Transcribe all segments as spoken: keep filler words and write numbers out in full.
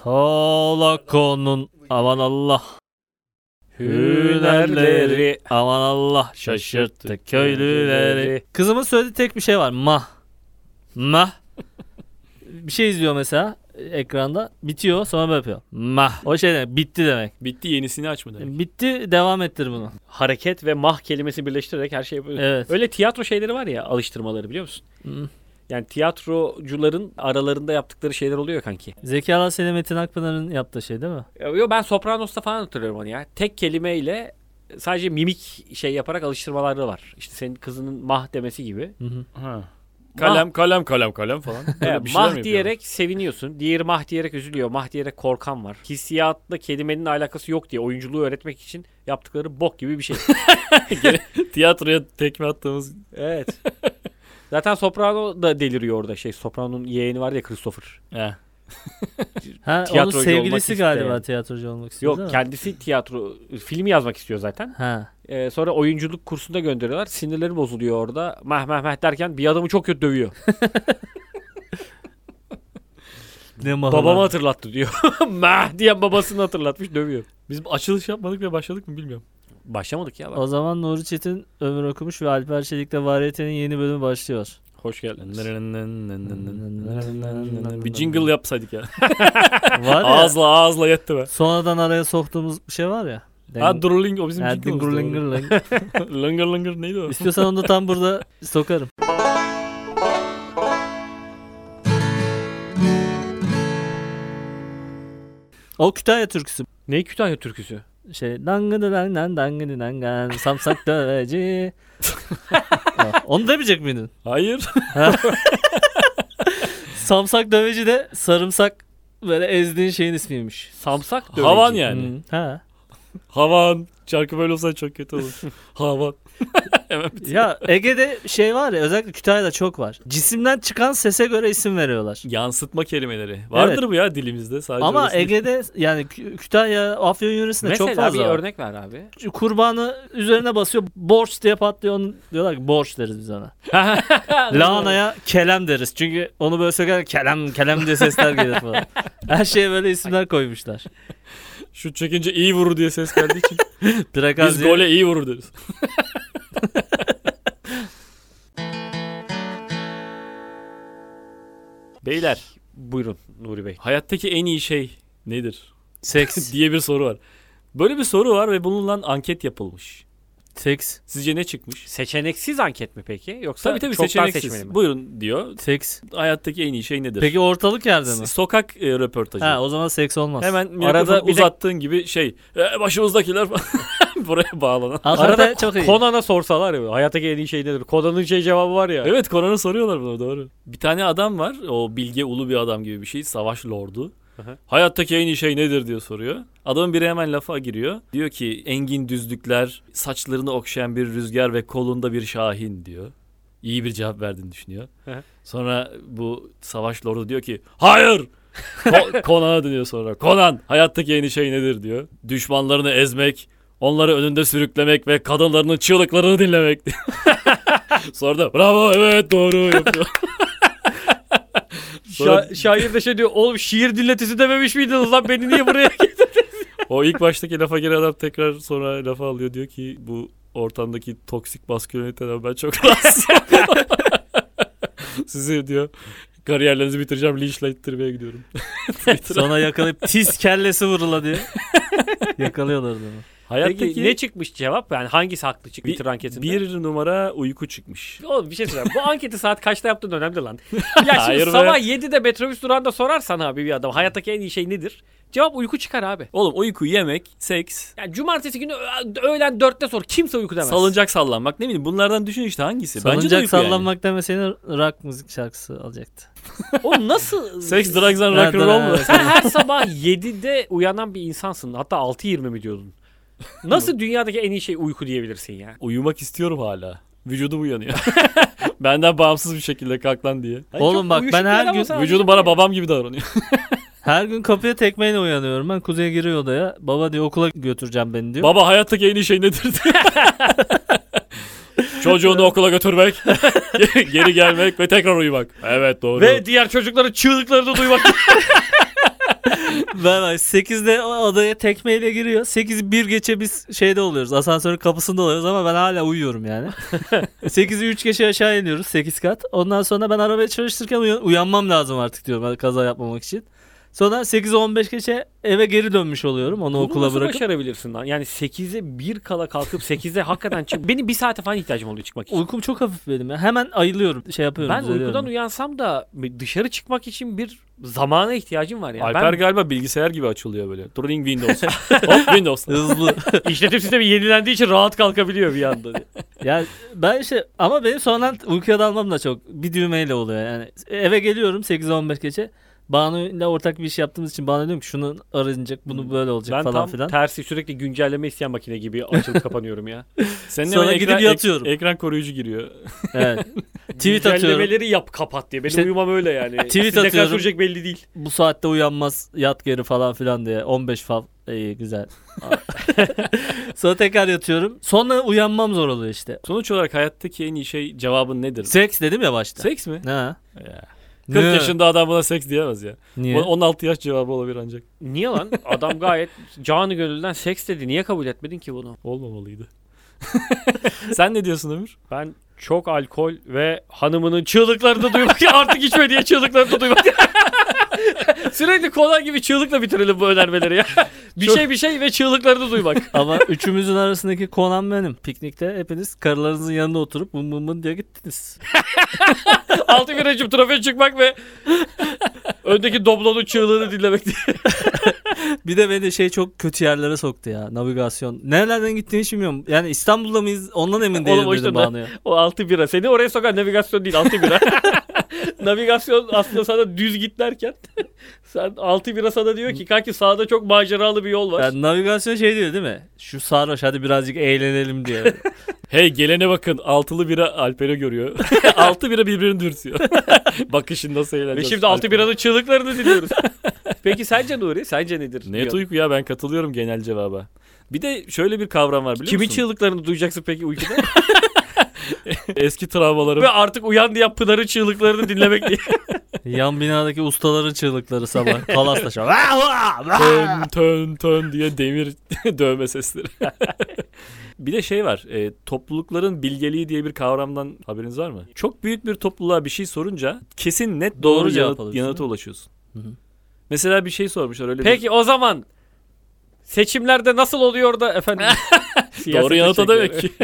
Talakonun aman Allah. Hünerleri aman Allah şaşırttı köylüleri. Kızımın söylediği tek bir şey var. Mah. Mah. Bir şey izliyor mesela ekranda. Bitiyor sonra böyle yapıyor. Mah. O şey demek. Bitti demek. Bitti, yenisini aç mı demek? Bitti, devam ettir bunu. Hareket ve mah kelimesi birleştirerek her şey yapıyor. Evet. Öyle tiyatro şeyleri var ya, alıştırmaları, biliyor musun? Hmm. Yani tiyatrocuların aralarında yaptıkları şeyler oluyor kanki. Zeki Alasya Metin Akpınar'ın yaptığı şey değil mi? Yo, ben Sopranos'ta falan hatırlıyorum onu ya. Tek kelimeyle sadece mimik şey yaparak alıştırmaları var. İşte senin kızının mah demesi gibi. Hı hı. Ha. Kalem Mah. kalem kalem kalem falan. Böyle Evet, bir şeyler mi mah yapıyor? diyerek seviniyorsun. Diğeri mah diyerek üzülüyor. Mah diyerek korkan var. Hissiyatla kelimenin alakası yok diye oyunculuğu öğretmek için yaptıkları bok gibi bir şey. Tiyatroya tekme attığımız. Evet. Zaten Soprano da deliriyor orada. Şey, Soprano'nun yeğeni var ya, Christopher. He. Ha, onun Tiyatrocu olmak sevgilisi galiba isteyen. tiyatrocu olmak istiyor. değil Yok, mi? kendisi tiyatro film yazmak istiyor zaten. Ha. Ee, sonra oyunculuk kursunda gönderiyorlar. Sinirleri bozuluyor orada. Meh meh meh derken bir adamı çok kötü dövüyor. Ne mahal. Babamı hatırlattı diyor. Meh diyen babasını hatırlatmış, dövüyor. Biz açılış yapmadık ve başladık mı bilmiyorum. Başlamadık ya. Bak. O zaman Nuri Çetin ömür okumuş ve Alper Çelik'le Variyete'nin yeni bölümü başlıyor. Hoş geldiniz. Bir jingle yapsaydık ya. Var ya. Ağızla ağızla yetti be. Sonradan araya soktuğumuz bir şey var ya. Ha, Drooling o bizim Ha, jingle'ımız. lıngır lıngır doğru. lıngır. Lıngır lıngır neydi o? İstiyorsan onu da tam burada sokarım. O Kütahya türküsü. Ne Kütahya türküsü? Şey dangıdı dangan dangıdı dangan samsak döveci. Ha, onu demeyecek miydin? Hayır. Samsak döveci de sarımsak böyle ezdiğin şeyin ismiymiş. Samsak döveci. Havan yani. Hı, ha. Havan. Şarkı böyle olsa çok kötü olur. Havan. Hemen bitir. Ya Ege'de şey var ya, özellikle Kütahya'da çok var. Cisimden çıkan sese göre isim veriyorlar. Yansıtma kelimeleri. Vardır Evet. bu ya dilimizde. Sadece Ama orası değil. Ege'de yani Kü- Kütahya, Afyon yöresinde Mesela çok fazla bir var. örnek ver abi. Kurbanı üzerine basıyor, borç diye patlıyor, onu diyorlar ki borç deriz biz ona. Lahanaya kelem deriz. Çünkü onu böyle söylerken kelem kelem diye sesler gelir falan. Her şeye böyle isimler koymuşlar. Şu çekince iyi vurur diye ses geldiği için. Trakaz Biz diye- gole iyi vurur deriz. Beyler, Buyurun Nuri Bey. hayattaki en iyi şey nedir? Seks. diye bir soru var. Böyle bir soru var ve bununla anket yapılmış. Seks. Sizce ne çıkmış? Seçeneksiz anket mi peki? Yoksa Tabii tabii çoktan seçeneksiz. seçmeli mi? Buyurun diyor. Seks. Hayattaki en iyi şey nedir? Peki ortalık yerde mi? S- Sokak e, röportajı. Ha, o zaman seks olmaz. Hemen Arada arada bir de- uzattığın gibi şey e, başımızdakiler falan buraya bağlanan. Aslında Arada çok iyi. Conan'a sorsalar ya, hayattaki en iyi şey nedir? Conan'ın şey cevabı var ya. Evet, Konan'a soruyorlar bunu, doğru. Bir tane adam var, o bilge ulu bir adam gibi bir şey, savaş lordu. Hı hı. Hayattaki en iyi şey nedir diye soruyor. Adamın biri hemen lafa giriyor. Diyor ki engin düzlükler, saçlarını okşayan bir rüzgar ve kolunda bir şahin diyor. İyi bir cevap verdiğini düşünüyor. Hı hı. Sonra bu savaş lordu diyor ki hayır. Ko- Conan'a dönüyor sonra. Conan, hayattaki en iyi şey nedir diyor. Düşmanlarını ezmek, onları önünde sürüklemek ve kadınlarının çığlıklarını dinlemek diyor. Sonra da bravo, evet, doğru yapıyor. Sonra- Şa- şair de şey diyor, oğlum şiir dinletisi dememiş miydiniz lan, beni niye buraya O ilk baştaki lafa giren adam tekrar sonra lafa alıyor, diyor ki bu ortamdaki toksik masküleniteden ben çok rahatsızım. Sizi diyor kariyerlerinizi bitireceğim, linçlettirmeye gidiyorum. Sonra yakalayıp tiz kellesi vurula diye. Yakalıyorlar adamı. Hayattaki Peki ne çıkmış cevap? Yani hangisi haklı çıktı Bir- Twitter anketinde? bir numara uyku çıkmış. Oğlum bir şey söyleyeyim. Bu anketi saat kaçta yaptığın önemli lan. Ya şimdi Hayır be. sabah yedide metrobüs durağında sorarsan abi bir adam hayattaki en iyi şey nedir? Cevap uyku çıkar abi. Oğlum uyku, yemek, seks, Yani cumartesi günü ö- öğlen dörtte sor. Kimse uyku demez. salıncak sallanmak, ne bileyim bunlardan düşün işte hangisi? Bence de Salıncak uyku yani. sallanmak demeseydi rock müzik şarkısı alacaktı. Oğlum nasıl? Sex, drugs and Ha, rock and roll mu? evet. Sen her sabah yedide uyanan bir insansın. Hatta altı yirmi mi diyordun? Nasıl dünyadaki en iyi şey uyku diyebilirsin ya? Uyumak istiyorum hala. Vücudum uyanıyor. Benden bağımsız bir şekilde kalk lan diye. Ay, Oğlum çok bak, uyuşuk ben bir her adam gün olsa Vücudum bana babam gibi davranıyor. Her gün kapıya tekmeyle uyanıyorum ben. Kuzey giriyor odaya. Baba diyor okula götüreceğim beni diyor. Baba, hayattaki en iyi şey nedir diyor. Çocuğunu okula götürmek, geri gelmek ve tekrar uyumak. Evet, doğru. Ve diğer çocukların çığlıklarını duymak. Ben sekizde odaya tekmeyle giriyor. sekiz bir geçe biz şeyde oluyoruz. Asansörün kapısında oluyoruz ama ben hala uyuyorum yani. sekizi üç geçe aşağı iniyoruz sekiz kat. Ondan sonra ben arabayı çalıştırırken uyan- uyanmam lazım artık diyorum hani kaza yapmamak için. Sonra sekiz on beş geçe eve geri dönmüş oluyorum onu Bunu okula nasıl bırakıp. başarabilirsin lan? Yani sekize bir kala kalkıp sekizde hakikaten çık. Benim bir saate falan ihtiyacım oluyor çıkmak için. Uykum çok hafif benim ya. Hemen ayılıyorum şey yapıyorum. Ben düzeliyorum. uykudan uyansam da dışarı çıkmak için bir zamana ihtiyacım var ya. Alper Ben galiba bilgisayar gibi açılıyor böyle. Turning Windows. Hop Windows. Hızlı. işletim sistemi yenilendiği için rahat kalkabiliyor bir anda. Yani ben işte ama benim sonradan uykuya dalmam da çok bir düğmeyle oluyor yani. Eve geliyorum sekiz on beş geçe. Banu ile ortak bir iş yaptığımız için bana diyorum ki şunu arayacak, bunu böyle olacak Ben falan tam filan. tersi sürekli güncelleme isteyen makine gibi açılıp kapanıyorum ya. Senin Sonra eve gidip ekran, yatıyorum. ek- ekran koruyucu giriyor. Evet. Tweet atıyorum. Güncellemeleri yap kapat diye. Benim İşte uyumam öyle yani. tweet Siz ne kadar atıyorum. sürecek belli değil. Bu saatte uyanmaz, yat geri falan filan diye. on beş fav. İyi güzel. Sonra tekrar yatıyorum. Sonra uyanmam zor oluyor işte. Sonuç olarak hayattaki en iyi şey cevabın nedir? Seks dedim ya başta. Seks mi? Ha. Ya. kırk Ne? yaşında adam buna seks diyemez ya. Niye? on altı yaş cevabı olabilir ancak. Niye lan? Adam gayet canı gönülden seks dedi. Niye kabul etmedin ki bunu? Olmamalıydı. Sen ne diyorsun Ömür? Ben çok alkol ve hanımının çığlıklarını duymak artık içme diye çığlıklarını duymak. Sürekli kola gibi çığlıkla bitirelim bu önermeleri ya. Bir Çok- şey bir şey ve çığlıklarını duymak. Ama üçümüzün arasındaki konan benim. Piknikte hepiniz karılarınızın yanında oturup bum bum bum diye gittiniz. Altı bir açıp trafiğe çıkmak ve öndeki doblonun çığlığını dinlemek diye. Bir de beni şey çok kötü yerlere soktu ya. Navigasyon. Nerelerden gittiğini hiç bilmiyorum. Yani İstanbul'da mıyız? Ondan emin değilim Oğlum o işte dedim ne- Banu'ya. O altı bira. Seni oraya sokan navigasyon değil altı bira. Navigasyon aslında sana düz git derken sen altı bira sana diyor ki kanki sağda çok maceralı bir yol var. Yani navigasyon şey diyor değil mi? Şu sarhoş hadi birazcık eğlenelim diyor. Hey gelene bakın altılı bira Alper'i görüyor. Altı bira birbirini dürtüyor. Bakışın nasıl Ve eğleneceğiz. şimdi altı biranın çığlıklarını dinliyoruz. Peki sence Nuri? Sence nedir? Net uyku ya ben katılıyorum genel cevaba. Bir de şöyle bir kavram var biliyor Kimin musun? çığlıklarını duyacaksın peki uykuda? Eski travmalarım. Ve artık uyan diye Pınar'ın çığlıklarını dinlemek diye. Yan binadaki ustaların çığlıkları sabah. Kalaslaşa. Tön tön tön diye demir dövme sesleri. Bir de şey var. E, toplulukların bilgeliği diye bir kavramdan haberiniz var mı? Çok büyük bir topluluğa bir şey sorunca kesin net doğru, Doğru cevap yanıt, alıyorsun, yanıta değil mi? ulaşıyorsun. Hı hı. Mesela bir şey sormuşlar öyle Peki o zaman seçimlerde nasıl oluyor da efendim? bir... Doğru yanıta çekiyor. demek ki.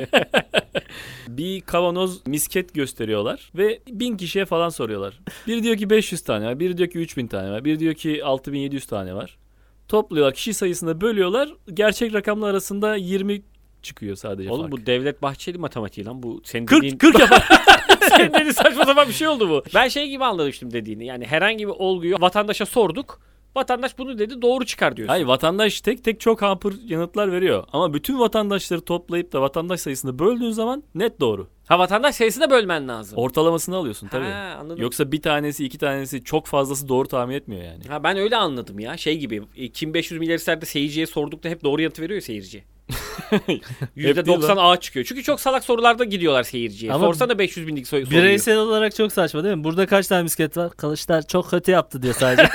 Bir kavanoz misket gösteriyorlar ve bin kişiye falan soruyorlar. Biri diyor ki beş yüz tane var, biri diyor ki üç bin tane var, biri diyor ki altı bin yedi yüz tane var. Topluyorlar, kişi sayısını bölüyorlar. Gerçek rakamlar arasında yirmi çıkıyor sadece Oğlum fark. bu Devlet Bahçeli matematiği lan. Bu senin kırk dediğin... kırk yapar. Senin dediğin saçma sapan bir şey oldu bu. Ben şey gibi anlamıştım dediğini. Yani herhangi bir olguyu vatandaşa sorduk. Vatandaş bunu dedi doğru çıkar diyorsun. Hayır vatandaş tek tek çok hampır yanıtlar veriyor. Ama bütün vatandaşları toplayıp da vatandaş sayısını böldüğün zaman net doğru. Ha vatandaş sayısını bölmen lazım. Ortalamasını alıyorsun tabii. Ha, anladım. Yoksa bir tanesi iki tanesi çok fazlası doğru tahmin etmiyor yani. Ha ben öyle anladım ya. Şey gibi e, kim beş yüz milyar ister de seyirciye sorduk da hep doğru yanıtı veriyor ya seyirci. yüzde doksan A çıkıyor. Çünkü çok salak sorularda gidiyorlar seyirciye. Ama Sorsana beş yüz binlik soru. soruyu. Bireysel olarak çok saçma değil mi? Burada kaç tane misket var? Kılıçlar çok kötü yaptı diyor sadece.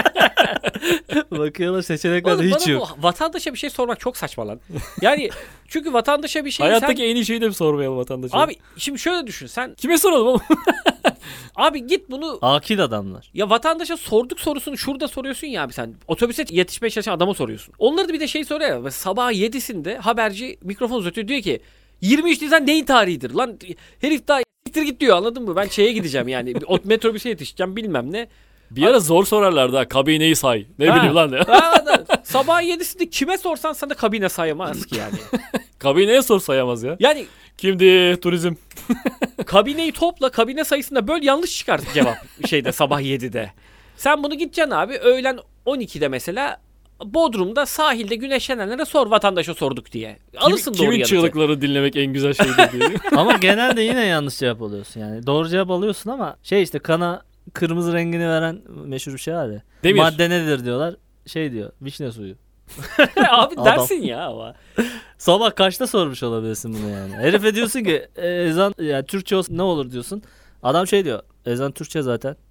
Bakıyorlar seçeneklerde Oğlum, hiç bana yok. bu vatandaşa bir şey sormak çok saçma lan. Yani çünkü vatandaşa bir şey Hayattaki sen... en iyi şeyi de mi sormayalım vatandaşa? Abi şimdi şöyle düşün sen. Kime soralım oğlum? Abi git bunu Akil adamlar. ya vatandaşa sorduk sorusunu şurada soruyorsun ya abi sen. Otobüse yetişmeye çalışan adama soruyorsun. Onları da bir de şey soruyor ya. Sabah yedisinde haberci mikrofon uzatıyor diyor ki yirmi üç Nisan neyin tarihidir? Lan herif daha siktir git diyor anladın mı? Ben şeye gideceğim yani. O metrobüse yetişeceğim bilmem ne. Bir ara zor sorarlardı ha. Kabineyi say. Ne Ha. bileyim lan ne. Ha, da, sabah yedisinde kime sorsan sana kabine sayamaz ki yani. Kabineye sor sayamaz ya. Yani Kimdi? Turizm. kabineyi topla kabine sayısında böl yanlış çıkar cevap şeyde sabah yedide. Sen bunu gideceksin abi öğlen on ikide mesela Bodrum'da sahilde güneşlenenlere sor vatandaşa sorduk diye. Alırsın Kim, doğru kimin yanıtı. çığlıklarını dinlemek en güzel şeydir diye. Ama genelde yine yanlış cevap alıyorsun yani. Doğru cevap alıyorsun ama şey işte kana kırmızı rengini veren meşhur bir şey var ya. Demir. Madde nedir diyorlar. Şey diyor vişne suyu. Abi Adam. dersin ya ama. Sabah kaçta sormuş olabilirsin bunu yani. Herife diyorsun ki e, ezan yani Türkçe olsun ne olur diyorsun. Adam şey diyor ezan Türkçe zaten.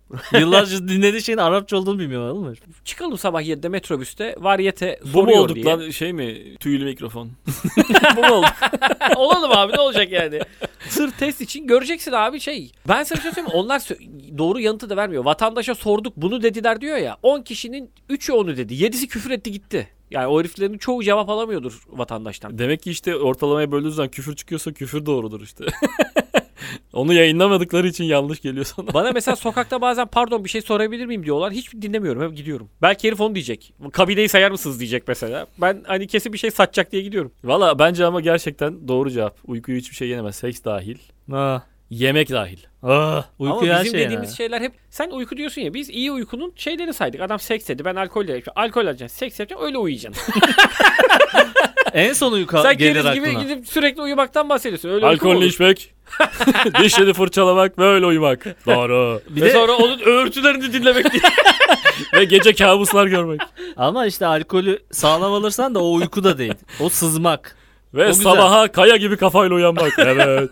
Yıllarca dinlediği şeyin Arapça olduğunu bilmiyor oğlum. Çıkalım sabah yedide metrobüste varyete Bu mu soruyor olduk diye. lan şey mi? Tüylü mikrofon. Bu mu olduk? Olalım abi ne olacak yani? Sırf test için göreceksin abi şey. Ben sana bir şey söyleyeyim mi? Onlar sö- doğru yanıtı da vermiyor. Vatandaşa sorduk bunu dediler diyor ya. on kişinin üçü onu dedi. yedisi küfür etti gitti. Yani o heriflerin çoğu cevap alamıyordur vatandaştan. Demek ki işte ortalamaya böldüğü zaman küfür çıkıyorsa küfür doğrudur işte. Onu yayınlamadıkları için yanlış geliyor sana. Bana mesela sokakta bazen pardon bir şey sorabilir miyim diyorlar. Hiç dinlemiyorum. Hep gidiyorum. Belki herif onu diyecek. Kabineyi sayar mısınız diyecek mesela. Ben hani kesin bir şey satacak diye gidiyorum. Valla bence ama gerçekten doğru cevap. Uykuyu hiçbir şey yenemez. Seks dahil. Ha. Yemek dahil. Ah, uyku Ama her bizim şey dediğimiz yani. şeyler hep sen uyku diyorsun ya biz iyi uykunun şeylerini saydık. Adam seks dedi ben alkol dedim. Alkol alacaksın seks yapacaksın öyle uyuyacaksın. En son uyku Sen gelir keriz aklına. gibi gidip sürekli uyumaktan bahsediyorsun. Öyle uyku mu Alkollü olur? içmek. Dişleri fırçalamak ve öyle uyumak. Doğru. Bir Ve de, sonra onun öğürtülerini dinlemek diye. Ve gece kabuslar görmek. ama işte alkolü sağlam alırsan da o uyku da değil. O sızmak. Ve O güzel. sabaha kaya gibi kafayla uyanmak. Evet.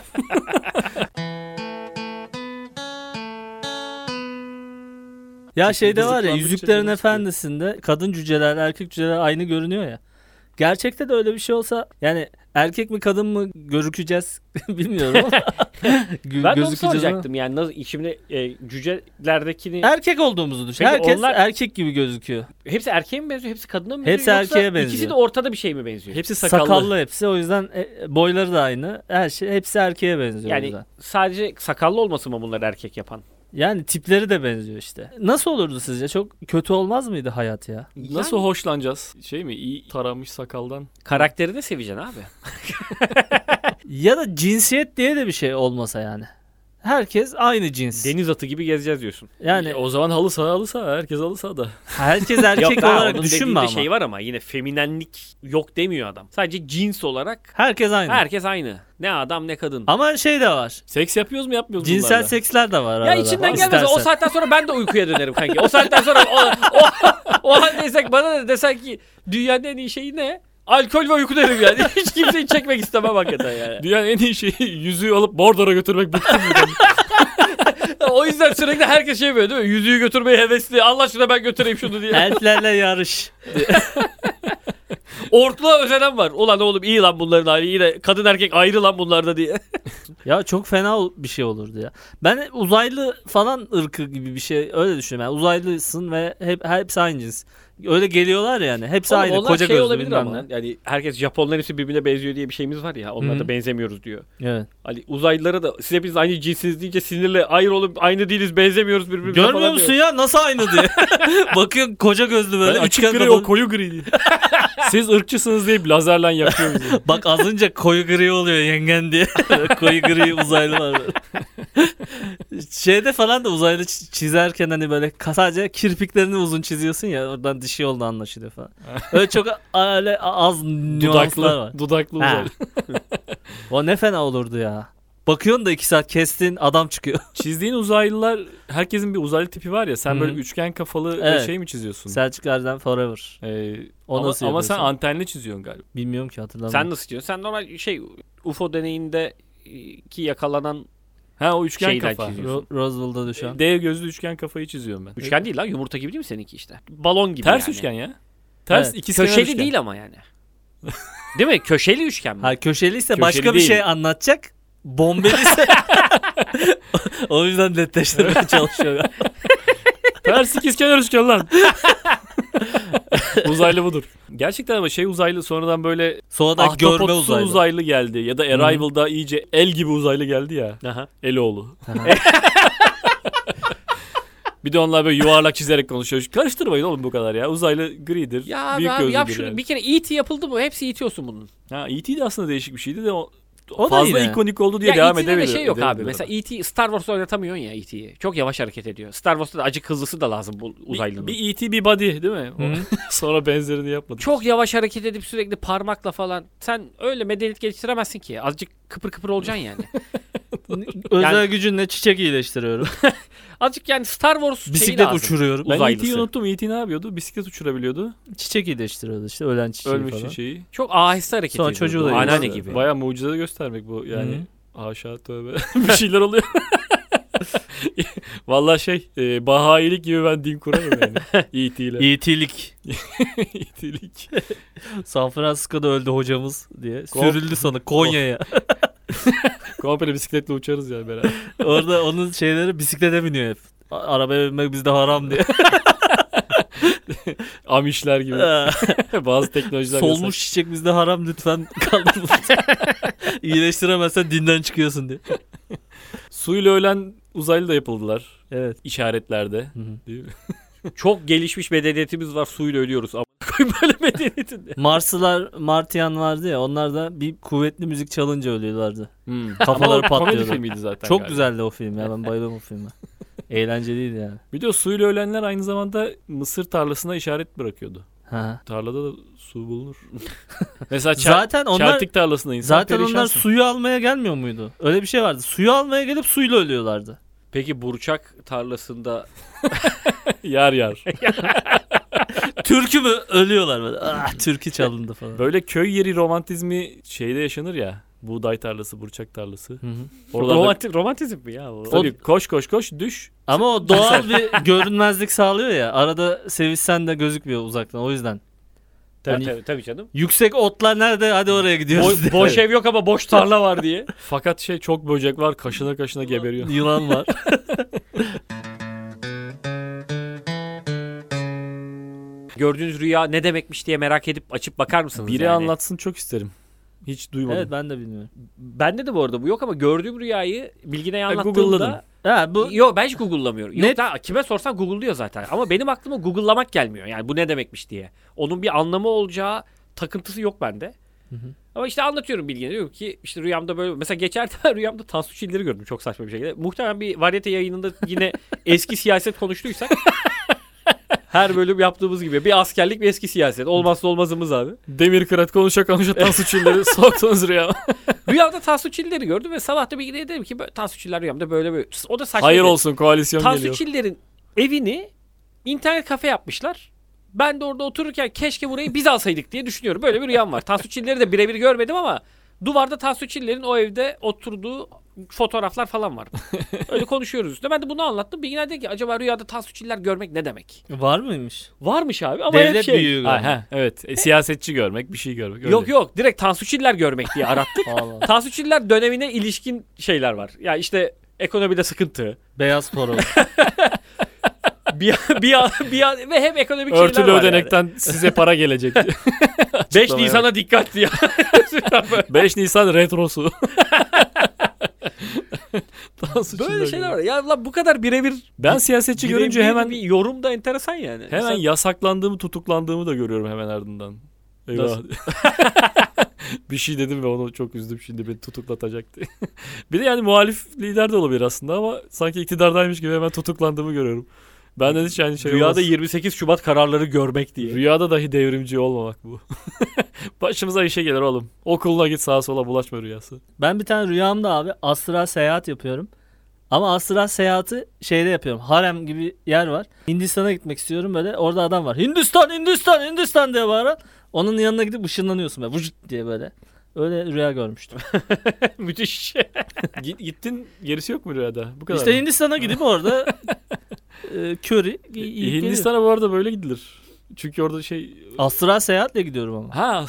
Ya şeyde var ya Dızıklandıkça Yüzüklerin canım sıkıyor. Efendisi'nde kadın cüceler erkek cüceler aynı görünüyor ya. Gerçekte de öyle bir şey olsa yani erkek mi kadın mı gözükeceğiz bilmiyorum ama Gö- Ben de onu gözükeceğiz ama- soracaktım yani nasıl, şimdi e, cücelerdekini Erkek olduğumuzu düşün. Peki Herkes onlar- erkek gibi gözüküyor. hepsi erkeğe mi benziyor hepsi kadına mı Hepsi benziyor yoksa erkeğe benziyor. ikisi de ortada bir şey mi benziyor? Hepsi sakallı. Sakallı. hepsi o yüzden e, boyları da aynı. Her şey hepsi erkeğe benziyor o Yani yüzden. sadece sakallı olması mı bunları erkek yapan? Yani tipleri de benziyor işte. Nasıl olurdu sizce? Çok kötü olmaz mıydı hayat ya? Nasıl hoşlanacağız? Şey mi? İyi taranmış sakaldan. Karakterini seveceksin abi. Ya da cinsiyet diye de bir şey olmasa yani. Herkes aynı cins. Deniz atı gibi gezeceğiz diyorsun. Yani Yani o zaman halı saha halı saha. Herkes halı sahada. herkes erkek Yok daha olarak onun düşünme dediğinde ama. şey var ama yine feminenlik yok demiyor adam. Sadece cins olarak Herkes aynı. herkes aynı. Ne adam ne kadın. Ama şey de var. Seks yapıyoruz mu yapmıyoruz mu Cinsel bunlarla? seksler de var Ya arada. içinden Bak gelmez. O istersen. saatten sonra ben de uykuya dönerim kanki. O saatten sonra o, o, o haldeysek bana da desen ki dünyanın en iyi şeyi ne? Alkol ve uyku derim yani. Hiç kimseyi çekmek istemem hakikaten yani. Dünyanın en iyi şeyi yüzüğü alıp Mordor'a götürmek bıktım. O yüzden sürekli herkes şey böyle değil mi? Yüzüğü götürmeye hevesli. Allah aşkına ben götüreyim şunu diye. Elflerle yarış. Ortalığa özenen var. Ulan oğlum iyi lan bunların hali. Yine kadın erkek ayrı lan bunlarda diye. Ya çok fena ol- bir şey olurdu ya. Ben uzaylı falan ırkı gibi bir şey öyle düşünüyorum. Yani uzaylısın ve hep hepsi aynı cins. Öyle geliyorlar yani. Hepsi Oğlum aynı. onlar Koca şey gözlü olabilir bilmem ama. ne. Yani herkes Japonların hepsi birbirine benziyor diye bir şeyimiz var ya. Onlar Hı. da benzemiyoruz diyor. Evet. Hani uzaylılara da siz hepiniz aynı cinsiz deyince sinirle hayır oğlum aynı değiliz benzemiyoruz birbirimize Görmüyor falan musun diyor. ya nasıl aynı diye. Bakıyorsun koca gözlü böyle Ben açık üçgen gri o kafalı. koyu gri diye. Siz ırkçısınız deyip lazerle yakıyor bizi. Bak az önce koyu gri oluyor yengen diye. Koyu gri uzaylı var böyle. Şeyde falan da uzaylı ç- çizerken hani böyle ka- sadece kirpiklerini uzun çiziyorsun ya oradan dişi olduğu anlaşılıyor falan. Öyle çok a- öyle a- az nüanslar var. Dudaklı, dudaklı Ha. uzaylı. O ne fena olurdu ya. Bakıyorsun da iki saat kestin adam çıkıyor. Çizdiğin uzaylılar, herkesin bir uzaylı tipi var ya. Sen Hı hı. böyle üçgen kafalı Evet. şey mi çiziyorsun? Selçuk Erdem Forever. Ee, O ama, nasıl ama sen yapıyorsun? antenli çiziyorsun galiba. Bilmiyorum ki hatırlamıyorum. Sen nasıl diyorsun? Sen normal şey U F O deneyinde e, ki yakalanan Ha o üçgen Şeyden kafa. çiziyorsun. Ro- Roosevelt'da düşen. Dev gözlü üçgen kafayı çiziyorum ben. üçgen değil lan yumurta gibi değil mi seninki işte? Balon gibi Ters yani. üçgen ya. Ters Evet. ikizkenar Köşeli üçgen. değil ama yani. Değil mi? Köşeli üçgen mi? Ha köşeliyse Köşeli başka bir değil. şey anlatacak. Bombeliyse o yüzden netleştirmeye çalışıyor. Ters ikizkenar üçgen lan. Uzaylı budur. Gerçekten ama şey uzaylı sonradan böyle Sonradan görme ahtapotsu uzaylı. uzaylı geldi. Ya da Arrival'da iyice el gibi uzaylı geldi ya. Aha. Eloğlu. Bir de onlar böyle yuvarlak çizerek konuşuyor. Karıştırmayın oğlum bu kadar ya. Uzaylı gridir. Ya abi, büyük abi gözlüdür yap şunu. yani. Bir kere E T yapıldı mı? Hepsi E T olsun bunun. Ha E T de aslında değişik bir şeydi de o, O da fazla yine. ikonik oldu diye Ya devam E T'de de edebilir. şey yok abi. edebilirler. Mesela E T Star Wars'ta oynatamıyorsun ya E T'yi. Çok yavaş hareket ediyor. Star Wars'ta da acık hızlısı da lazım bu uzaylının. Bir, bir E T bir body değil mi? O- Hı. Sonra benzerini yapmadık. Çok yavaş hareket edip sürekli parmakla falan. Sen öyle medeniyet geliştiremezsin ki. Azıcık kıpır kıpır olacaksın yani. Özel Yani- gücünle çiçek iyileştiriyorum. Azıcık yani Star Wars şeyi Bisiklet lazım. uçuruyorum. Ben E uzaylısı. T'yi unuttum. E T ne yapıyordu? Bisiklet uçurabiliyordu. Çiçek iyileştiriyordu işte ölen çiçeği Ölmüş falan. şeyi. Çok aheste hareket Sonra ediyor. çocuğu da Anneanne yiyorlar. gibi. Baya mucize göstermek bu yani. Hı. Haşa tövbe. Bir şeyler oluyor. Vallahi şey e, Bahailik gibi ben din kurarım yani. E T ile. İtilik. E T'lik. San Francisco'da öldü hocamız diye. Kop- Sürüldü sonra Konya'ya. Komple bisikletle uçarız yani beraber. Orada onun şeyleri bisiklete biniyor hep. A- Arabaya binmek bizde haram diye. Amişler gibi. Bazı teknolojiler Solmuş yasak. çiçek bizde haram, lütfen kaldır bunu. İyileştiremezsen dinden çıkıyorsun diye. Suyla ölen uzaylı da yapıldılar. Evet. İşaretlerde. Hı hı. Değil mi? Çok gelişmiş medeniyetimiz var, suyla ölüyoruz. Ama koyayım böyle medeniyetinde. Marslılar, Martian vardı ya, onlar da bir kuvvetli müzik çalınca ölüyorlardı. Hmm. Kafaları Ama o komedi patlıyordu. filmiydi zaten. Çok galiba. güzeldi o film ya, ben bayılıyorum o filme. Eğlenceliydi yani. Bir de o suyla ölenler aynı zamanda mısır tarlasına işaret bırakıyordu. Ha. Tarlada da su bulunur. Mesela çel- Zaten onlar çeltik tarlasında insan zaten onlar perişansın. suyu almaya gelmiyor muydu? Öyle bir şey vardı. Suyu almaya gelip suyla ölüyorlardı. Peki burçak tarlasında Yar yar. Türkü mü ölüyorlar böyle. Ah, türkü çalındı falan. Böyle köy yeri romantizmi şeyde yaşanır ya. Buğday tarlası, burçak tarlası. Hı hı. Oralarda romanti- romantizm mi ya? O? tabii koş koş koş düş. Ama o doğal bir görünmezlik sağlıyor ya. Arada sevişsen de gözükmüyor uzaktan, o yüzden. Tabii, Hani- tabii, tabii canım. Yüksek otlar nerede? Hadi oraya gidiyoruz. Bo- boş ev yok ama boş tarla var diye. Fakat şey çok böcek var kaşına kaşına geberiyor. Yılan var. Gördüğünüz rüya ne demekmiş diye merak edip açıp bakar mısınız? Biri yani? anlatsın çok isterim. Hiç duymadım. Evet, ben de bilmiyorum. Bende de bu arada bu yok ama gördüğüm rüyayı Bilgin'e Google'ladın. anlattığımda... Ha bu Yok, ben hiç Google'lamıyorum. Yok Net- da kime sorsan Google'luyor zaten. Ama benim aklıma Google'lamak gelmiyor. Yani bu ne demekmiş diye. Onun bir anlamı olacağı takıntısı yok bende. Hı hı. Ama işte anlatıyorum Bilgin'e. Diyorum ki işte rüyamda böyle... Mesela geçen ben rüyamda Tansu Çiller'i gördüm çok saçma bir şekilde. Muhtemelen bir varyete yayınında yine eski siyaset konuştuysak... Her bölüm yaptığımız gibi. Bir askerlik, bir eski siyaset. Olmazsa olmazımız abi. Demir kırat konuşa konuşa Tansu Çiller'i soktunuz rüya. Rüyamda Tansu Çiller'i gördüm ve sabah da Bilgin'e dedim ki böyle, Tansu Çiller rüyamda böyle böyle. O da saçma. Hayır olsun koalisyon Tansu geliyor. Çiller'in evini internet kafe yapmışlar. Ben de orada otururken keşke burayı biz alsaydık diye düşünüyorum. Böyle bir rüyam var. Tansu Çiller'i de birebir görmedim ama duvarda Tansu Çiller'in o evde oturduğu fotoğraflar falan var. Öyle konuşuyoruz üstüne. Ben de bunu anlattım. Bilgin dedi ki acaba rüyada Tansu Çiller görmek ne demek? var mıymış? Varmış abi ama hep Devlet şey. büyüğü. Ha, ha, evet e, siyasetçi görmek bir şey görmek. Öyle. Yok yok, direkt Tansu Çiller görmek diye arattık. Allah. Tansu Çiller dönemine ilişkin şeyler var. Ya yani işte ekonomide sıkıntı. Beyaz poro. bir, bir, bir, ve hep ekonomik şeyler Örtülü var ödenekten size para gelecek. yani. beş Nisan'a dikkat diye. beş Nisan retrosu. Tansu Böyle Çiller şeyler gibi. var. Ya lan bu kadar birebir Ben siyasetçi birebir görünce hemen bir yorum da enteresan yani. hemen Mesela- yasaklandığımı, tutuklandığımı da görüyorum hemen ardından. Eyvah. Nasıl? Bir şey dedim ve onu çok üzdüm, şimdi beni tutuklatacaktı. Bir de yani muhalif lider de olabilir aslında ama sanki iktidardaymış gibi hemen tutuklandığımı görüyorum. Benden hiç aynı şey Rüyada olmaz. yirmi sekiz Şubat kararları görmek diye. Rüyada dahi devrimci olmamak bu. Başımıza işe gelir oğlum. Okuluna git sağa sola bulaşma rüyası. Ben bir tane rüyamda abi astral seyahat yapıyorum. Ama astral seyahati şeyde yapıyorum. Harem gibi yer var. Hindistan'a gitmek istiyorum böyle. Orada adam var. Hindistan, Hindistan, Hindistan diye bağıran. Onun yanına gidip ışınlanıyorsun böyle. Vıcıt diye böyle. Öyle rüya görmüştüm. Müthiş. Git- Gittin gerisi yok mu rüyada? Bu kadar İşte mı? Hindistan'a gidip orada e, köri E, yiyip geliyorum. Hindistan'a bu arada böyle gidilir. Çünkü orada şey... Astral seyahatle gidiyorum ama. Ha.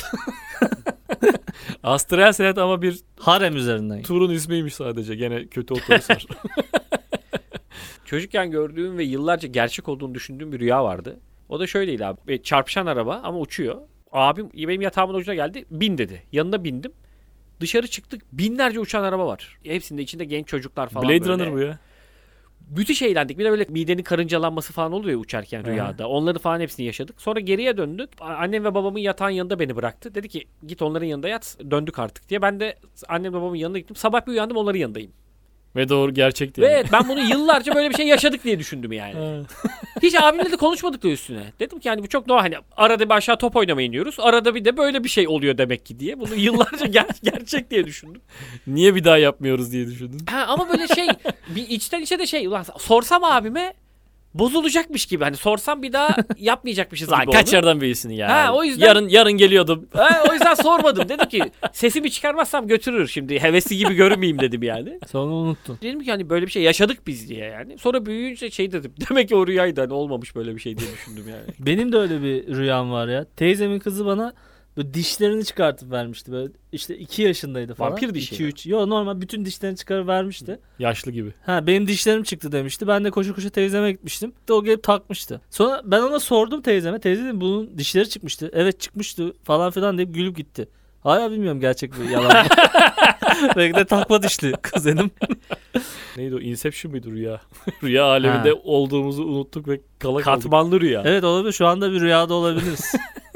Astral seyahat ama bir Harem üzerinden. turun ismiymiş sadece. Gene kötü otobüsler. Çocukken gördüğüm ve yıllarca gerçek olduğunu düşündüğüm bir rüya vardı. O da şöyleydi abi. E, Çarpışan araba ama uçuyor. Abim benim yatağımın ucuna geldi. Bin dedi. Yanına bindim. Dışarı çıktık. Binlerce uçan araba var. Hepsinde içinde genç çocuklar falan Blade böyle. Runner bu ya. Müthiş eğlendik. Bir de böyle midenin karıncalanması falan oluyor ya uçarken Hı. rüyada. Onları falan hepsini yaşadık. Sonra geriye döndük. A- Annem ve babamın yatağın yanında beni bıraktı. Dedi ki git onların yanında yat. Döndük artık diye. Ben de annem ve babamın yanına gittim. Sabah bir uyandım, onların yanındayım. Ve doğru gerçekti. Ve yani. evet, ben bunu yıllarca böyle bir şey yaşadık diye düşündüm yani. Ha. Hiç abimle de konuşmadık da üstüne. Dedim ki yani bu çok normal. Hani arada bir aşağı top oynamaya iniyoruz. Arada bir de böyle bir şey oluyor demek ki diye. Bunu yıllarca ger- gerçek diye düşündüm. Niye bir daha yapmıyoruz diye düşündün. Ha, ama böyle şey bir içten içe de şey ulan sorsam abime bozulacakmış gibi. Hani sorsam bir daha yapmayacakmışız Lan gibi kaç oldu. yerden büyüsün ya. Ha, o yüzden- Yarın yarın geliyordum. Ha, o yüzden sormadım. Dedim ki sesimi çıkarmazsam götürür şimdi. Hevesli gibi görünmeyeyim dedim yani. Sonra unuttun. Dedim ki hani böyle bir şey yaşadık biz diye yani. Sonra büyüyünce şey dedim. Demek ki o rüyaydı, hani olmamış böyle bir şey diye düşündüm yani. Benim de öyle bir rüyam var ya. Teyzemin kızı bana böyle dişlerini çıkartıp vermişti. Böyle işte iki yaşındaydı falan. Vampir dişi iki mi? üç. Yo, normal bütün dişlerini çıkarıp vermişti. Yaşlı gibi. Ha, benim dişlerim çıktı demişti. Ben de koşu koşu teyzeme gitmiştim. De o gelip takmıştı. Sonra ben ona sordum teyzeme. Teyze dedim bunun dişleri çıkmıştı. Evet çıkmıştı falan filan deyip gülüp gitti. Hala bilmiyorum gerçek mi yalan mı. Belki de takma dişli kuzenim. Neydi o? Inception muydu rüya? Rüya aleminde Ha. olduğumuzu unuttuk ve kala kaldık. Katmanlı rüya. Evet olabilir. Şu anda bir rüyada olabiliriz.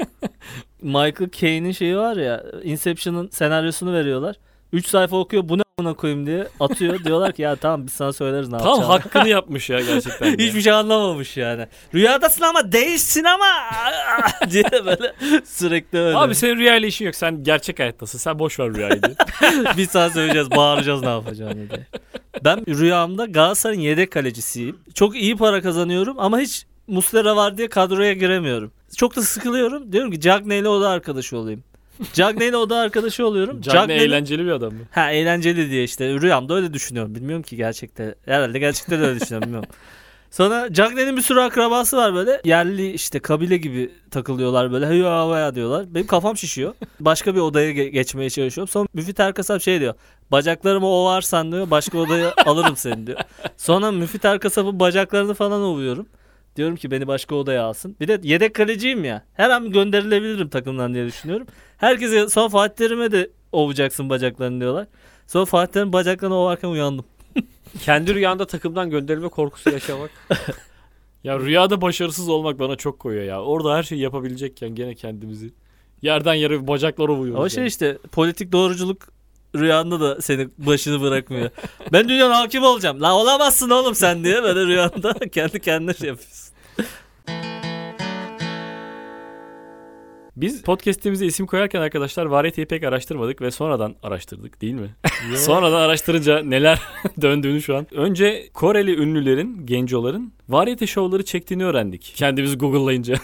Michael Caine'in şeyi var ya. Inception'ın senaryosunu veriyorlar. üç sayfa okuyor. Bu ne amına koyayım diye atıyor. Diyorlar ki ya tamam biz sana söyleriz ne Tam yapacağını. hakkını yapmış ya gerçekten. ya. Hiçbir şey anlamamış yani. Rüyadasın ama değilsin ama diye böyle sürekli öyle. Abi senin rüyayla işin yok. Sen gerçek hayattasın. Sen boş ver rüyayı diye. bir saat söyleyeceğiz, bağıracağız ne yapacağını diye. Ben rüyamda Galatasaray'ın yedek kalecisiyim. Çok iyi para kazanıyorum ama hiç Muslera var diye kadroya giremiyorum. Çok da sıkılıyorum. Diyorum ki Cagney ile oda arkadaşı olayım. Cagney ile oda arkadaşı oluyorum. Cagney Cagney'le- eğlenceli bir adam mı? Ha, eğlenceli diye işte rüyamda öyle düşünüyorum. Bilmiyorum ki gerçekte. Herhalde gerçekte de öyle düşünüyorum, bilmiyorum. Sonra Cagney'in bir sürü akrabası var böyle. Yerli işte kabile gibi takılıyorlar böyle. Hıya havaya diyorlar. Benim kafam şişiyor. Başka bir odaya ge- geçmeye çalışıyorum. Sonra Müfit Erkasap şey diyor. Bacaklarımı ovarsan diyor. Başka odaya alırım seni diyor. Sonra Müfit Erkasap'ın bacaklarını falan ovuyorum. Diyorum ki beni başka odaya alsın. Bir de yedek kaleciyim ya. Her an gönderilebilirim takımdan diye düşünüyorum. Herkese sonra Fatih Terim'e de ovacaksın bacaklarını diyorlar. Sonra Fatih Terim bacaklarını ovarken uyandım. Kendi rüyanda takımdan gönderilme korkusu yaşamak. Ya rüyada başarısız olmak bana çok koyuyor ya. Orada her şeyi yapabilecekken gene kendimizi yerden yere bacaklara vuruyoruz. Ama şey yani. işte politik doğruculuk rüyanda da senin başını bırakmıyor. Ben dünyanın hakimi olacağım. La olamazsın oğlum sen diye böyle rüyanda kendi kendine şey yapıyorsun. Biz podcast'imize isim koyarken arkadaşlar Variety'yi pek araştırmadık ve sonradan araştırdık değil mi? sonradan araştırınca neler döndüğünü şu an. Önce Koreli ünlülerin, gencoların Variety şovları çektiğini öğrendik. Kendimizi Google'layınca.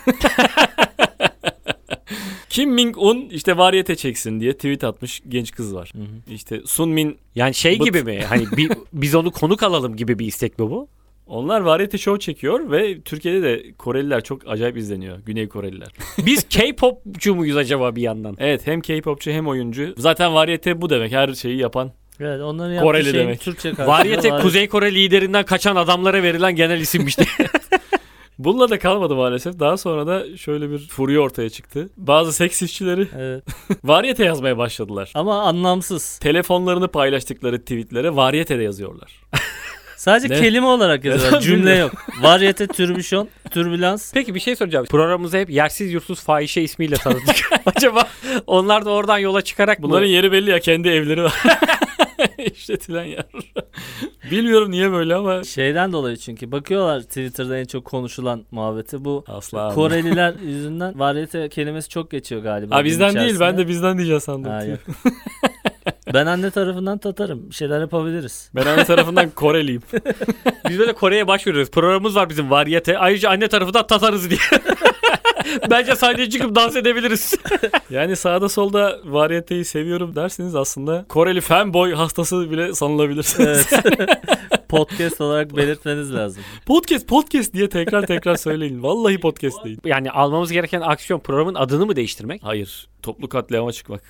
Kim Ming-un işte Variety çeksin diye tweet atmış genç kız var. İşte Sun Min, Yani şey But- gibi mi? Hani bir, biz onu konuk alalım gibi bir istek mi bu? onlar Variety show çekiyor ve Türkiye'de de Koreliler çok acayip izleniyor. Güney Koreliler. Biz K-popcu muyuz acaba bir yandan? Evet, hem K-popçu hem oyuncu. Zaten Variety bu demek, her şeyi yapan. Evet, onların yaptığı Koreli şeyin demek. Türkçe karşılığı Variety var. Kuzey Kore liderinden kaçan adamlara verilen genel isimmiş diye. Bununla da kalmadı maalesef. Daha sonra da şöyle bir furya ortaya çıktı. Bazı seks işçileri Evet. Variety yazmaya başladılar. Ama anlamsız. Telefonlarını paylaştıkları tweetlere Variety'de yazıyorlar. Sadece Ne? kelime olarak yazıyorlar. Neden Cümle bilmiyorum. yok. Varyete, türbüşon, türbülans. Peki bir şey soracağım. Programımızı hep yersiz yursuz fahişe ismiyle tanıttık. Acaba onlar da oradan yola çıkarak Bunların mı? yeri belli ya, kendi evleri var. İşletilen yer. Bilmiyorum niye böyle ama Şeyden dolayı çünkü bakıyorlar Twitter'da en çok konuşulan muhabbeti bu. asla. Koreliler yüzünden varyete kelimesi çok geçiyor galiba. Ha gün bizden değil, içerisinde. ben de bizden diyeceğim sandım. Ha, yok. Ben anne tarafından Tatarım. Bir şeyler yapabiliriz. Ben anne tarafından Koreliyim. Biz böyle Kore'ye başvuruyoruz. Programımız var bizim Variyete. Ayrıca anne tarafı da Tatarız diye. Bence sahneye çıkıp dans edebiliriz. Yani sağda solda Variety'yi seviyorum derseniz aslında Koreli fanboy hastası bile sanılabilirsiniz. Evet. Podcast olarak belirtmeniz lazım. Podcast podcast diye tekrar tekrar söyleyin. Vallahi podcast değil. Yani almamız gereken aksiyon programın adını mı değiştirmek? Hayır. Toplu katliama çıkmak.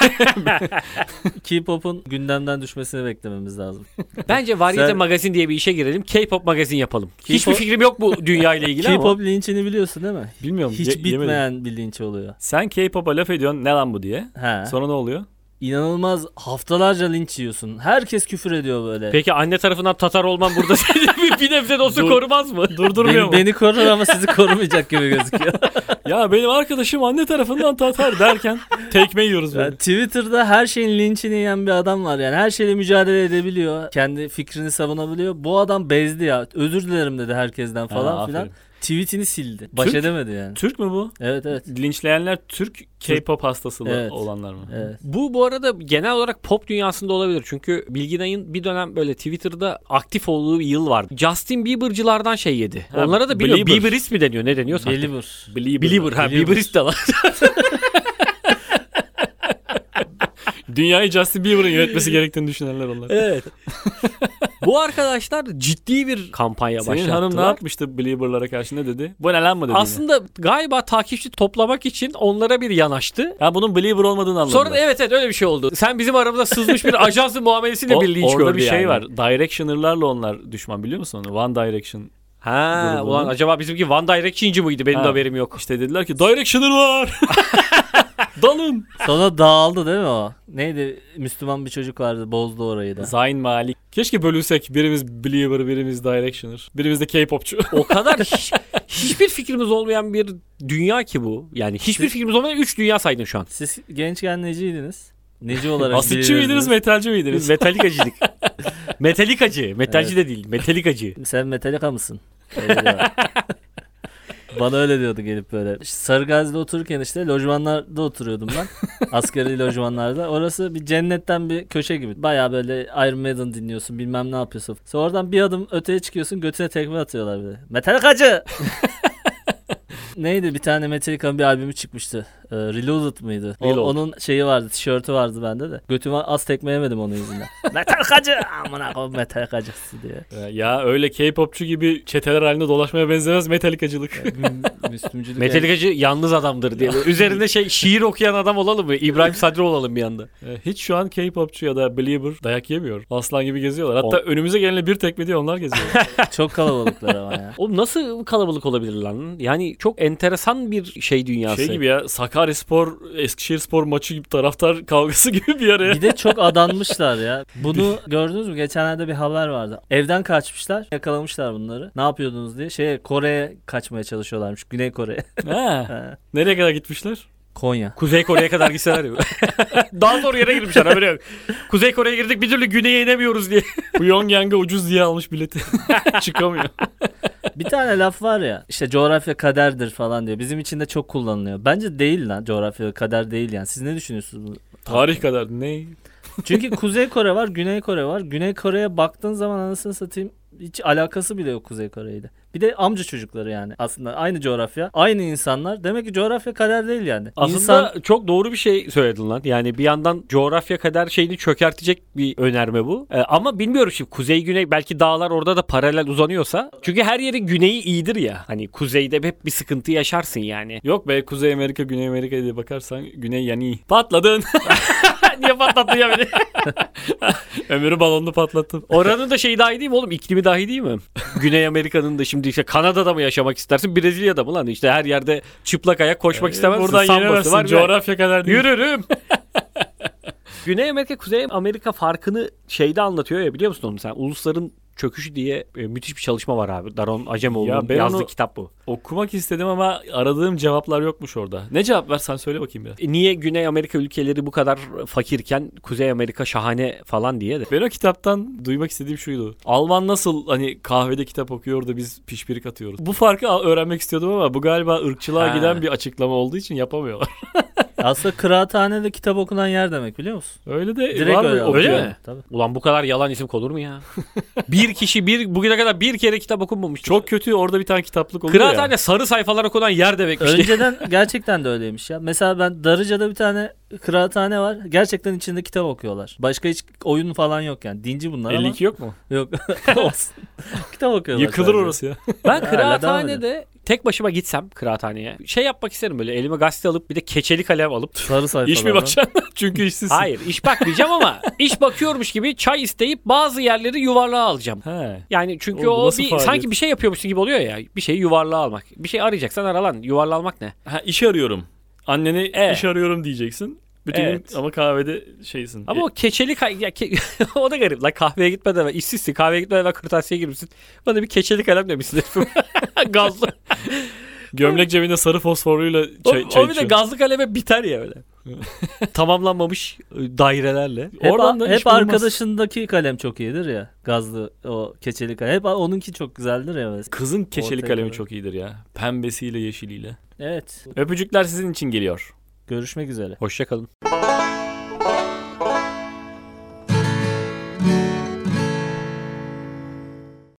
K-pop'un gündemden düşmesini beklememiz lazım. Bence Variyete Sen- magazin diye bir işe girelim. K-pop magazin yapalım. K-pop- Hiçbir fikrim yok bu dünya ile ilgili ama. K-pop linçini biliyorsun değil mi? Bilmiyorum. Hiç ye- yemedim. bitmeyen bir linç oluyor. Sen K-pop'a laf ediyorsun ne lan bu diye. He. Sonra ne oluyor? İnanılmaz haftalarca linç yiyorsun. Herkes küfür ediyor böyle. Peki anne tarafından Tatar olman burada seni bir, bir nebze de olsa Dur. korumaz mı? Durdurmuyor beni, mu? beni korur ama sizi korumayacak gibi gözüküyor. Ya benim arkadaşım anne tarafından Tatar derken tekme yiyoruz böyle. Yani Twitter'da her şeyin linçini yiyen bir adam var yani. Her şeyle mücadele edebiliyor. Kendi fikrini savunabiliyor. Bu adam bezdi ya. Özür dilerim dedi herkesten falan Ha, filan. aferin. tweetini sildi. Baş Türk? edemedi yani. Türk mü bu? Evet evet. Linçleyenler Türk K-pop hastası Evet. olanlar mı? Evet. Bu bu arada genel olarak pop dünyasında olabilir. Çünkü Bilginay'ın bir dönem böyle Twitter'da aktif olduğu bir yıl vardı. Justin Bieber'cılardan şey yedi. Ha, Onlara da biliyorum. Belieber. Bieberist mi deniyor? Ne deniyorsa. Belieber. Belieber. Belieber. Ha, Belieber. Bieberist de lan. Dünyayı Justin Bieber'ın yönetmesi gerektiğini düşünenler onlar. Evet. Bu arkadaşlar ciddi bir kampanya Senin başlattılar. hanım ne yapmıştı Belieber'lara karşı, ne dedi? Bu ne lan mı dedi? Aslında galiba takipçi toplamak için onlara bir yanaştı. Ha, bunun Belieber olmadığını anladım. Sonra da evet evet öyle bir şey oldu. Sen bizim aramıza sızmış bir ajansın muamelesiyle O- bir linç orada gördü bir şey yani. var. Directioner'larla onlar düşman, biliyor musun onu? One Direction. Ha, Grubunun. ulan acaba bizimki One Direction'cı mıydı? Benim Ha. de haberim yok. İşte dediler ki Directioner var. Dalın. Sonra dağıldı değil mi o? Neydi? Müslüman bir çocuk vardı. Bozdu orayı da. Zayn Malik. Keşke bölünsek. Birimiz Belieber, birimiz Directioner. Birimiz de K-popçu. O kadar hiç, hiçbir fikrimiz olmayan bir dünya ki bu. Yani hiçbir fikrimiz olmayan üç dünya saydın şu an. Siz gençken neciydiniz? Neci olarak Asitçi bilinirdiniz? miydiniz, metalci miydiniz? Biz metalikacıydık. Metalikacı. Metalci Evet. de değil. Metalikacı. Sen Metallica mısın? Öyle diyor. Bana öyle diyordu gelip böyle. İşte Sarıgazi'de otururken işte lojmanlarda oturuyordum ben. Askeri lojmanlarda. Orası bir cennetten bir köşe gibi. Baya böyle Iron Maiden dinliyorsun, bilmem ne yapıyorsun. Sonra oradan bir adım öteye çıkıyorsun, götüne tekme atıyorlar böyle. Metallicacı! Neydi, bir tane Metallica'nın bir albümü çıkmıştı. Ee, Reloaded mıydı? O- Reload. onun şeyi vardı, tişörtü vardı bende de. Götüme az tekme yemedim onun yüzünden. Metallicacı! Amına koyayım Metallicacısı diye. Ya öyle K-popçu gibi çeteler halinde dolaşmaya benzemez Metallicacılık. Müslümcülük. Metalikacı yalnız adamdır diye. Üzerinde şey şiir okuyan adam olalım mı? İbrahim Sadri olalım bir anda. Hiç şu an K-popçu ya da Belieber dayak yemiyor. Aslan gibi geziyorlar. Hatta önümüze gelene bir tekme diye onlar geziyor. Çok kalabalıklar ama ya. Oğlum nasıl kalabalık olabilir lan? Yani çok enteresan bir şey dünyası. Şey gibi ya, Sakaryaspor, Eskişehirspor maçı gibi, taraftar kavgası gibi bir araya. Bir de çok adanmışlar ya. Bunu gördünüz mü? Geçenlerde bir haber vardı. Evden kaçmışlar. Yakalamışlar bunları. Ne yapıyordunuz diye. Şeye, Kore'ye kaçmaya çalışıyorlarmış. Güney Kore'ye. Ha. Ha. Nereye kadar gitmişler? Konya. Kuzey Kore'ye kadar gitseler ya. Daha zor yere girmişler haberi yok. Kuzey Kore'ye girdik bir türlü güneye inemiyoruz diye. Pyongyang'a ucuz diye almış bileti. Çıkamıyor. Bir tane laf var ya. İşte coğrafya kaderdir falan diyor. Bizim için de çok kullanılıyor. Bence değil lan. Coğrafya kader değil yani. Siz ne düşünüyorsunuz? bu- Tarih kadar ne? Çünkü Kuzey Kore var, Güney Kore var. Güney Kore'ye baktığın zaman anasını satayım hiç alakası bile yok Kuzey Kore'yle. Bir de amca çocukları yani. Aslında aynı coğrafya, aynı insanlar. Demek ki coğrafya kader değil yani. Aslında İnsan çok doğru bir şey söyledin lan. Yani bir yandan coğrafya kadar şeyini çökertecek bir önerme bu. Ee, ama bilmiyorum şimdi kuzey güney belki dağlar orada da paralel uzanıyorsa. Çünkü her yerin güneyi iyidir ya. Hani kuzeyde hep bir sıkıntı yaşarsın yani. Yok be, Kuzey Amerika, Güney Amerika diye bakarsan Güney yani. Patladın. Niye patlattın ya beni? Ömrü balonunu patlattın. Oranın da şeyi daha iyi değil mi oğlum? İklimi daha iyi değil mi? Güney Amerika'nın da şimdi işte Kanada'da mı yaşamak istersin? Brezilya'da mı lan? İşte her yerde çıplak ayak koşmak istemezsin. Buradan Sambası yenemezsin. var. Coğrafya kadar değil. Yürürüm. Güney Amerika, Kuzey Amerika farkını şeyde anlatıyor ya, biliyor musun onu sen? Ulusların Çöküşü diye e, müthiş bir çalışma var abi. Daron Acemoğlu'nun Ya ben yazdığı onu- kitap bu. Okumak istedim ama aradığım cevaplar yokmuş orada. Ne cevap ver, sen söyle bakayım biraz. E, niye Güney Amerika ülkeleri bu kadar fakirken Kuzey Amerika şahane falan diye de. Ben o kitaptan duymak istediğim şuydu. Alman nasıl hani kahvede kitap okuyor da biz pişpirik atıyoruz. Bu farkı a- öğrenmek istiyordum ama bu galiba ırkçılığa Ha. giden bir açıklama olduğu için yapamıyorlar. aslında kıraathanede kitap okunan yer demek, biliyor musun? Öyle de Direkt var mı? öyle. Öyle okuyan? mi? Tabii. Ulan bu kadar yalan isim konur mu ya? bir kişi bir bugüne kadar bir kere kitap okunmamış. Çok kötü, orada bir tane kitaplık oluyor Kıraathane ya. sarı sayfalar okunan yer demekmiş. Önceden gerçekten de öyleymiş ya. Mesela ben Darıca'da bir tane kıraathane var. Gerçekten içinde kitap okuyorlar. Başka hiç oyun falan yok yani. Dinci bunlar elli iki yok mu? ama. Yok. Olsun. Kitap okuyorlar. Yıkılır sadece. orası ya. Ben Hala devam kıraathanede tek başıma gitsem kıraathaneye şey yapmak isterim, böyle elime gazete alıp bir de keçeli kalem alıp. Sarı sayfalar. İş mi bakacaksın? Çünkü işsizsin. Hayır, iş bakmayacağım ama iş bakıyormuş gibi çay isteyip bazı yerleri yuvarlığa alacağım. He. Yani çünkü Oğlum bu o nasıl bir faaliyet? sanki bir şey yapıyormuşsun gibi oluyor ya. Bir şeyi yuvarlığa almak. Bir şey arayacaksan ara lan. Yuvarlığa almak ne? Ha, iş arıyorum. Annene Evet. iş arıyorum diyeceksin. Bütün Evet. gün ama kahvede şeysin. Ama E, o keçeli ka- ya ke- o da garip. Lan kahveye gitmeden evvel işsizsin. Kahveye gitmeden evvel kırtasiye girmişsin. Bana bir keçeli kalem demişsin herifim. Gazlı. gömlek cebinde sarı fosforuyla O, çay, çay o bir de içiyorsun. gazlı kaleme biter ya öyle. Tamamlanmamış e, dairelerle. Hep, Oradan da iş hep bulunmaz. arkadaşındaki kalem çok iyidir ya. Gazlı o keçeli kalem. Hep onunki çok güzeldir ya mesela. Kızın keçeli Ortaya kalemi kadar. çok iyidir ya. Pembesiyle yeşiliyle. Evet. Öpücükler sizin için geliyor. Görüşmek üzere. Hoşça kalın.